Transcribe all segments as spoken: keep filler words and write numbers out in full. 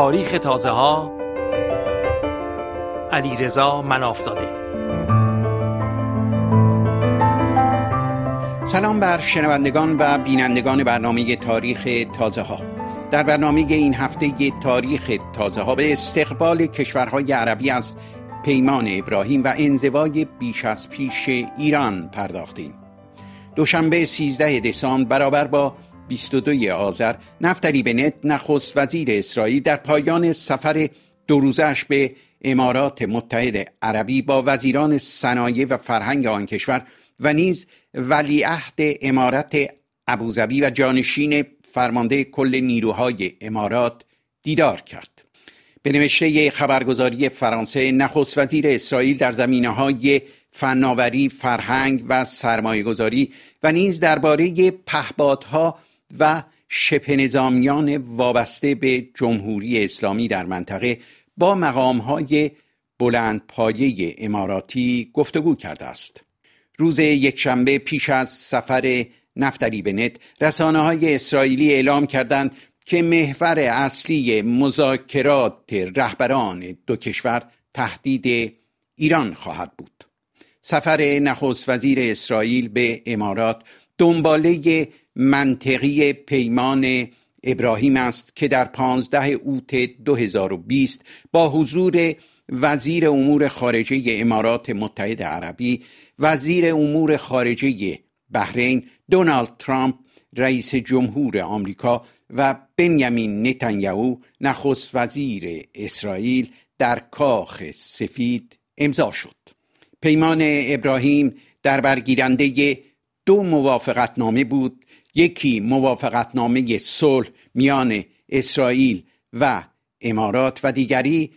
تاریخ تازه ها علیرضا منافزاده. سلام بر شنوندگان و بینندگان برنامه تاریخ تازه ها. در برنامه این هفته تاریخ تازه ها به استقبال کشورهای عربی از پیمان ابراهیم و انزوای بیش از پیش ایران پرداختیم. دوشنبه سیزده دسامبر برابر با بیست و دو آذر، نفتالی بنت نخست وزیر اسرائیل در پایان سفر دو روزش به امارات متحده عربی با وزیران صنایع و فرهنگ آن کشور و نیز ولیعهد امارت ابوظبی و جانشین فرمانده کل نیروهای امارات دیدار کرد. به نوشته خبرگزاری فرانسه، نخست وزیر اسرائیل در زمینه‌های فناوری، فرهنگ و سرمایه‌گذاری و نیز درباره پهپادها و شبه نظامیان وابسته به جمهوری اسلامی در منطقه با مقام‌های بلندپایه اماراتی گفتگو کرده است. روز یکشنبه پیش از سفر نفتالی بنت، رسانه‌های اسرائیلی اعلام کردند که محور اصلی مذاکرات رهبران دو کشور تهدید ایران خواهد بود. سفر نخست وزیر اسرائیل به امارات دنباله منطقی پیمان ابراهیم است که در پانزده اوت دو هزار و بیست با حضور وزیر امور خارجه امارات متحده عربی، وزیر امور خارجه بحرین دونالد ترامپ رئیس جمهور آمریکا و بنیامین نتانیاهو نخست وزیر اسرائیل در کاخ سفید امضا شد. پیمان ابراهیم در برگیرنده دو موافقتنامه بود، یکی موافقتنامه صلح میان اسرائیل و امارات و دیگری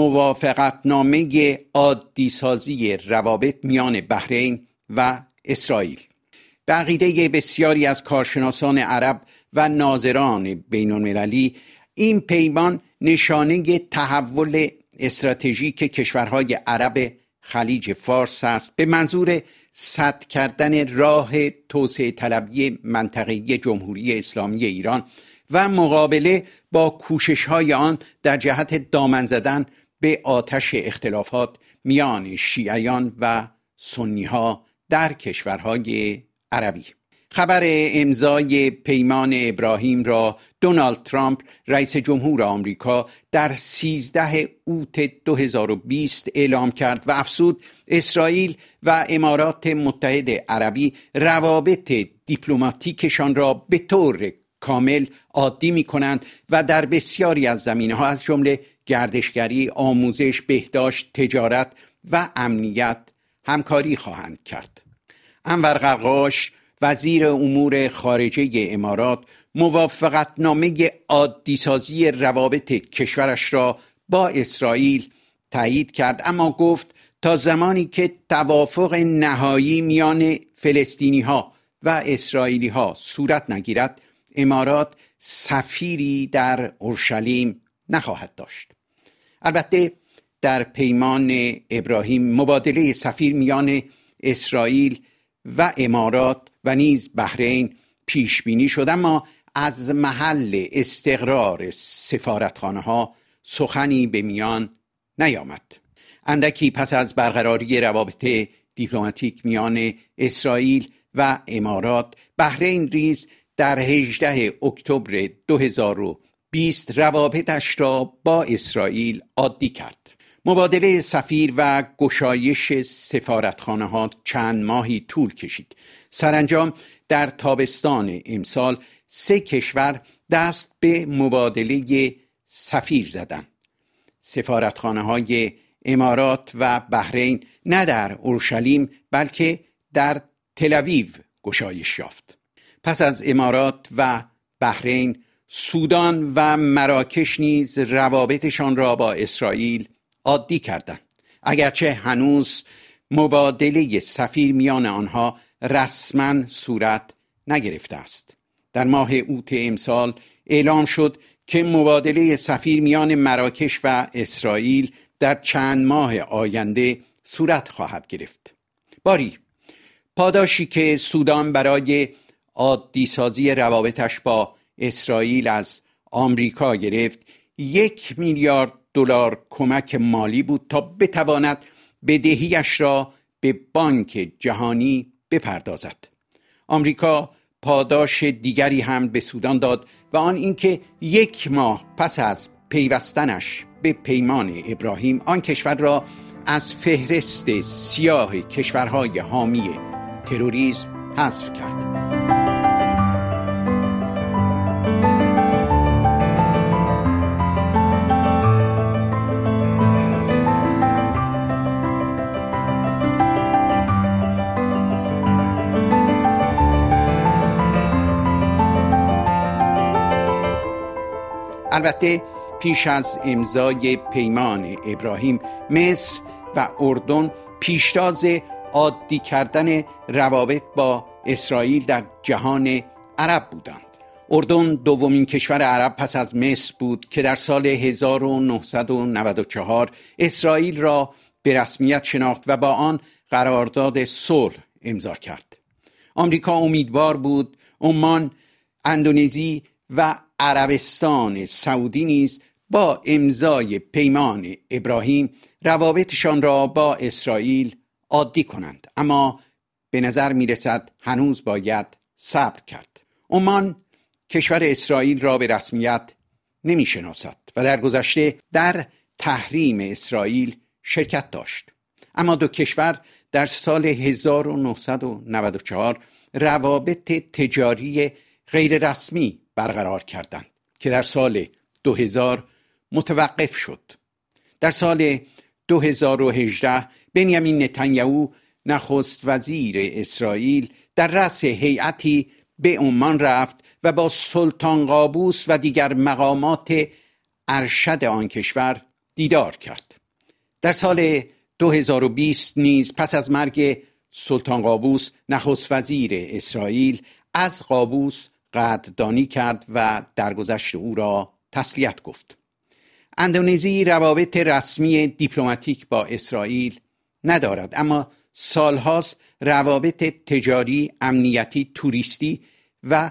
موافقتنامه عادی سازی روابط میان بحرین و اسرائیل. به عقیده بسیاری از کارشناسان عرب و ناظران بین المللی، این پیمان نشانه تحول استراتژیک کشورهای عرب خلیج فارس است به منظور سد کردن راه توسعه طلبی منطقه‌ای جمهوری اسلامی ایران و مقابله با کوشش‌های آن در جهت دامن زدن به آتش اختلافات میان شیعیان و سنی‌ها در کشورهای عربی. خبر امضای پیمان ابراهیم را دونالد ترامپ رئیس جمهور آمریکا در سیزده اوت دو هزار و بیست اعلام کرد و افزود اسرائیل و امارات متحده عربی روابط دیپلماتیکشان را به طور کامل عادی می کنند و در بسیاری از زمینه‌ها از جمله گردشگری، آموزش، بهداشت، تجارت و امنیت همکاری خواهند کرد. انور قرقاش وزیر امور خارجه امارات موافقتنامه عادی سازی روابط کشورش را با اسرائیل تایید کرد، اما گفت تا زمانی که توافق نهایی میان فلسطینی ها و اسرائیلی ها صورت نگیرد، امارات سفیری در اورشلیم نخواهد داشت. البته در پیمان ابراهیم مبادله سفیر میان اسرائیل و امارات و نیز بحرین پیش بینی شد، اما از محل استقرار سفارتخانه ها سخنی به میان نیامد. اندکی پس از برقراری روابط دیپلماتیک میان اسرائیل و امارات، بحرین ریز در هجدهم اکتبر دو هزار و بیست روابطش را با اسرائیل عادی کرد. مبادله سفیر و گشایش سفارتخانه ها چند ماهی طول کشید. سرانجام در تابستان امسال سه کشور دست به مبادله سفیر زدند. سفارتخانه های امارات و بحرین نه در اورشلیم بلکه در تل‌آویو گشایش یافت. پس از امارات و بحرین، سودان و مراکش نیز روابطشان را با اسرائیل عادی کردند، اگرچه هنوز مبادله سفیر میان آنها رسما صورت نگرفته است. در ماه اوت امسال اعلام شد که مبادله سفیر میان مراکش و اسرائیل در چند ماه آینده صورت خواهد گرفت. باری پاداشی که سودان برای عادی سازی روابطش با اسرائیل از آمریکا گرفت، یک میلیارد دلار کمک مالی بود تا بتواند بدهیش را به بانک جهانی بپردازد. آمریکا پاداش دیگری هم به سودان داد و آن اینکه یک ماه پس از پیوستنش به پیمان ابراهیم آن کشور را از فهرست سیاه کشورهای حامی تروریسم حذف کرد. البته پیش از امضای پیمان ابراهیم، مصر و اردن پیشتاز عادی کردن روابط با اسرائیل در جهان عرب بودند. اردن دومین کشور عرب پس از مصر بود که در سال هزار و نهصد و نود و چهار اسرائیل را به رسمیت شناخت و با آن قرارداد صلح امضا کرد. آمریکا امیدوار بود عمان، اندونزی و عربستان سعودی نیز با امضای پیمان ابراهیم روابطشان را با اسرائیل عادی کنند، اما به نظر می رسد هنوز باید صبر کرد. عمان کشور اسرائیل را به رسمیت نمی شناسد و در گذشته در تحریم اسرائیل شرکت داشت، اما دو کشور در سال هزار و نهصد و نود و چهار روابط تجاری غیر رسمی برقرار کردند که در سال دو هزار متوقف شد. در سال دو هزار و هجده بنیامین نتانیاهو نخست وزیر اسرائیل در رأس هیئتی به عمان رفت و با سلطان قابوس و دیگر مقامات ارشد آن کشور دیدار کرد. در سال دو هزار و بیست نیز پس از مرگ سلطان قابوس نخست وزیر اسرائیل از قابوس قدردانی کرد و درگذشت او را تسلیت گفت. اندونزی روابط رسمی دیپلماتیک با اسرائیل ندارد، اما سالهاست روابط تجاری، امنیتی، توریستی و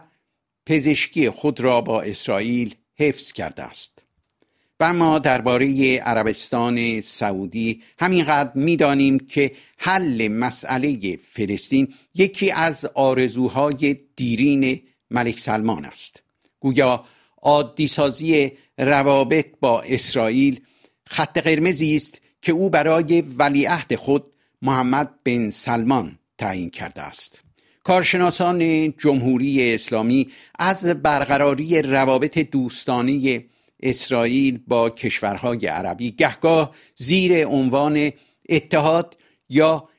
پزشکی خود را با اسرائیل حفظ کرده است. و اما درباره عربستان سعودی همینقدر می‌دانیم که حل مسئله فلسطین یکی از آرزوهای دیرین ملک سلمان است. گویا عادی سازی روابط با اسرائیل خط قرمزی است که او برای ولیعهد خود محمد بن سلمان تعیین کرده است. کارشناسان جمهوری اسلامی از برقراری روابط دوستانه اسرائیل با کشورهای عربی گهگاه زیر عنوان اتحاد یا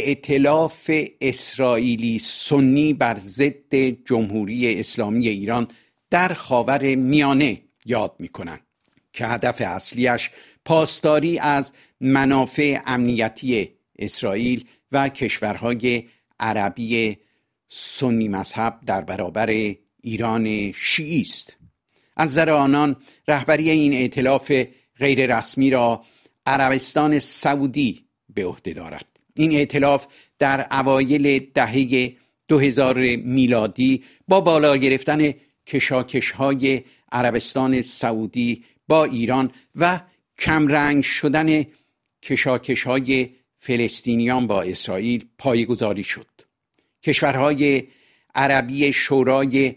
ائتلاف اسرائیلی سنی بر ضد جمهوری اسلامی ایران در خاور میانه یاد می‌کنند که هدف اصلیش پاسداری از منافع امنیتی اسرائیل و کشورهای عربی سنی مذهب در برابر ایران شیعی است. از نظر آنان رهبری این ائتلاف غیر رسمی را عربستان سعودی به عهده دارد. این ائتلاف در اوایل دهه دو هزار میلادی با بالا گرفتن کشاکش‌های عربستان سعودی با ایران و کمرنگ شدن کشاکش‌های فلسطینیان با اسرائیل پایه‌گذاری شد. کشورهای عربی شورای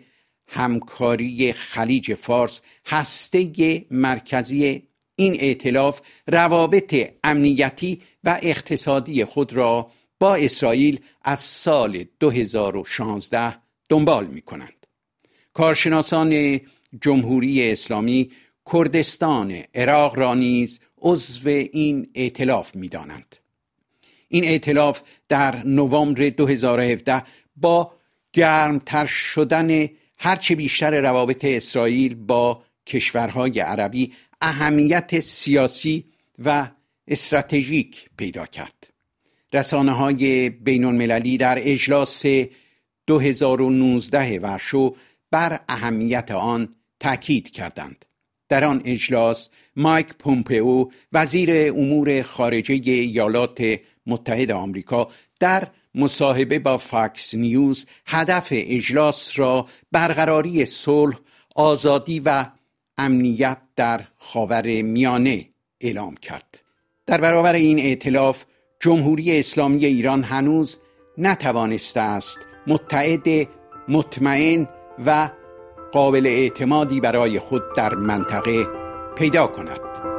همکاری خلیج فارس، هسته مرکزی این ائتلاف، روابط امنیتی و اقتصادی خود را با اسرائیل از سال دو هزار و شانزده دنبال می کنند. کارشناسان جمهوری اسلامی کردستان عراق را نیز عضو این ائتلاف می دانند. این ائتلاف در نوامبر دو هزار و هفده با گرمتر شدن هرچه بیشتر روابط اسرائیل با کشورهای عربی اهمیت سیاسی و استراتژیک پیدا کرد. رسانه‌های بین‌المللی در اجلاس دو هزار و نوزده ورشو بر اهمیت آن تاکید کردند. در آن اجلاس مایک پومپئو وزیر امور خارجه ایالات متحده آمریکا در مصاحبه با فاکس نیوز هدف اجلاس را برقراری صلح، آزادی و امنیت در خاور میانه اعلام کرد. در برابر این ائتلاف جمهوری اسلامی ایران هنوز نتوانسته است متحد مطمئن و قابل اعتمادی برای خود در منطقه پیدا کند.